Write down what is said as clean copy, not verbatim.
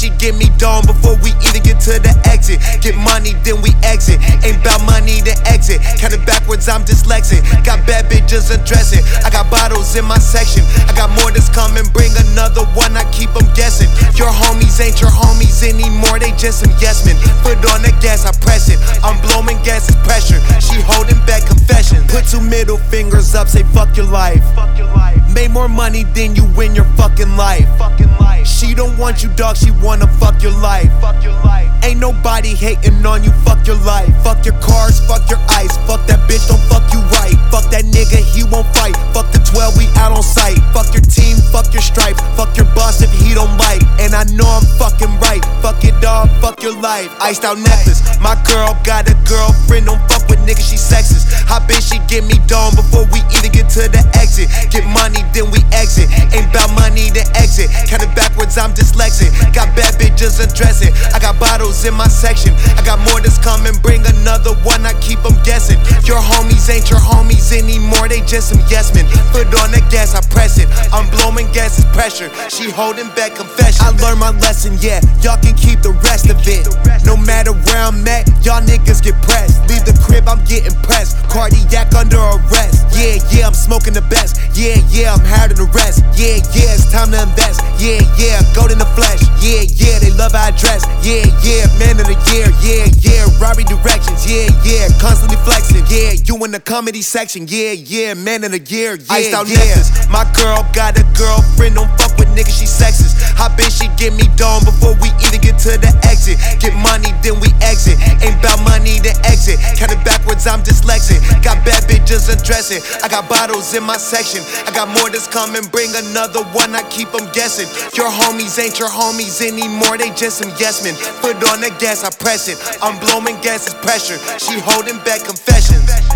she get me done before we even get to the exit. Get money, then we exit. Ain't about money, then exit. Count it backwards, I'm dyslexic. Got bad bitches undressing. I got bottles in my section. I got more that's coming, bring another one, I keep them guessing. Your homies ain't your homies anymore, they just some yes men. Foot on the gas, I press it. I'm blowing gas, it's pressure. She holding back confession. Put two middle fingers up, say fuck your life. Made more money than you in your fucking life. She don't want you, dog, she wanna fuck your life. Ain't nobody hating on you, fuck your life. Fuck your cars, fuck your ice. Fuck that bitch, don't fuck you right. Fuck that nigga, he won't fight. Fuck the 12, we out on sight. Fuck your team, fuck your stripe. Fuck your boss if he don't bite. And I know I'm fucking right. Fuck it, dog, fuck your life. Iced out necklace. My girl got a girlfriend, don't fuck with niggas, she sexist. Hot bitch, she get me done before we even get to the exit. Get money, then we exit. Ain't about money, then exit. Count it backwards, I'm dyslexic. Got bad bitches undressing. I got bottles in my section. I got more that's coming, bring another one, I keep them guessing. Your homies ain't your homies anymore, they just some yes men. Foot on the gas, I press it. I'm blowing gas, it's pressure. She holding back confession. I learned my lesson, yeah, y'all can keep the rest of it. No matter where I'm at, y'all niggas get pressed. Leave the crib, I'm getting pressed. Cardiac under arrest. Yeah, yeah, I'm smoking the best. Yeah, yeah, I'm higher than the rest. Yeah, yeah, it's time to invest. Yeah, yeah, gold in the flesh. Yeah, yeah, they love how I dress. Yeah, yeah, man of the year. Yeah, yeah, Robbie directions. Yeah, yeah, constantly flexing. Yeah, you in the comedy section. Yeah, yeah, man of the year. Yeah, iced out necklace. My girl got a girlfriend, don't fuck with niggas, she sexist. Hot bitch, she get me done before we even get to the exit. Get money, then we exit. Ain't about money, then exit. Count it backwards, I'm dyslexic. Got bad bitches undressing. I got bottles in my section. I got more that's coming, bring another one, I keep them guessing. Your homies ain't your homies anymore, they just some yes men. Foot on the gas, I press it. I'm blowing gas, it's pressure. She holding back confessions.